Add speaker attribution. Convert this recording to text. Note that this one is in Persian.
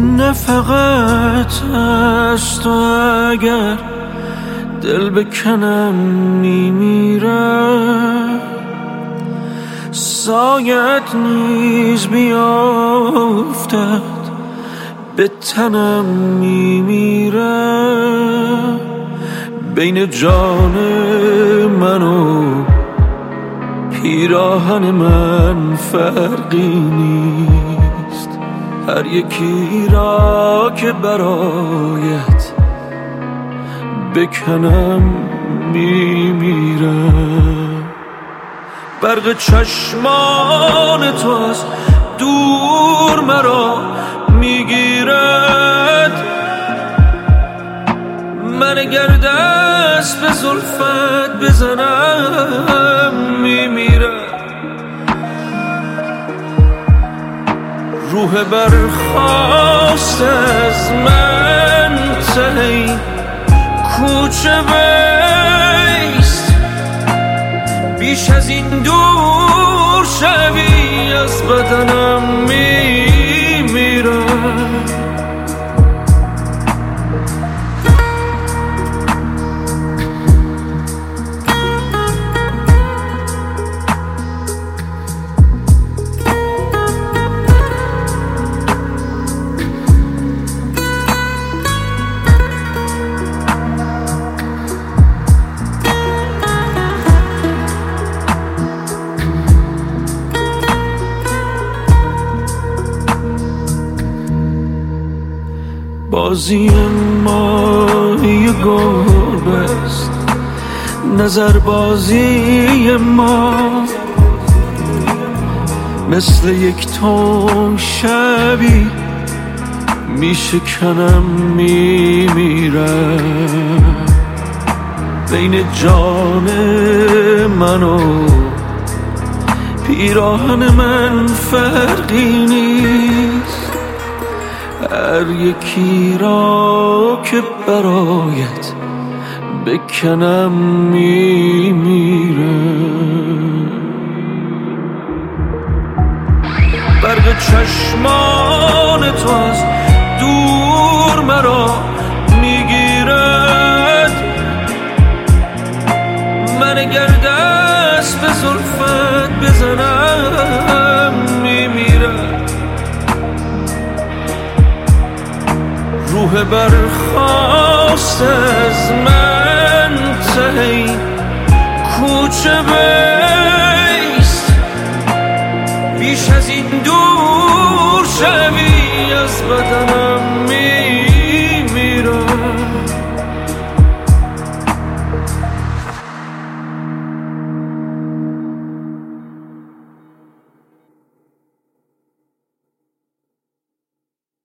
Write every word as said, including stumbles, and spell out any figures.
Speaker 1: نه فقط از تو اگر دل بکنم میمیره، سایت نیز بیافتد به تنم میمیره. بین جان من و پیراهن من فرقی نیست، هر یکی را که برایت بکنم میمیره. برق چشمان تو از دور مرا میگیرد، من اگر دست به زلفت بزنم میمیره. روح برخواست از من ته کوچه بیست، بیش از این دور شوی از بدنم میمیره. بازی ما یه گربه است، نظر بازی ما مثل یک تون شبی میشکنم میمیره. بین جان من و پیراهن من فرقی نیست، هر یکی را که برایت بکنم میمیره. برق چشمان تو از دور مرا میگیرد، من اگر دست به زلفت بزنم میمیره. روح برخواست از من ته کوچه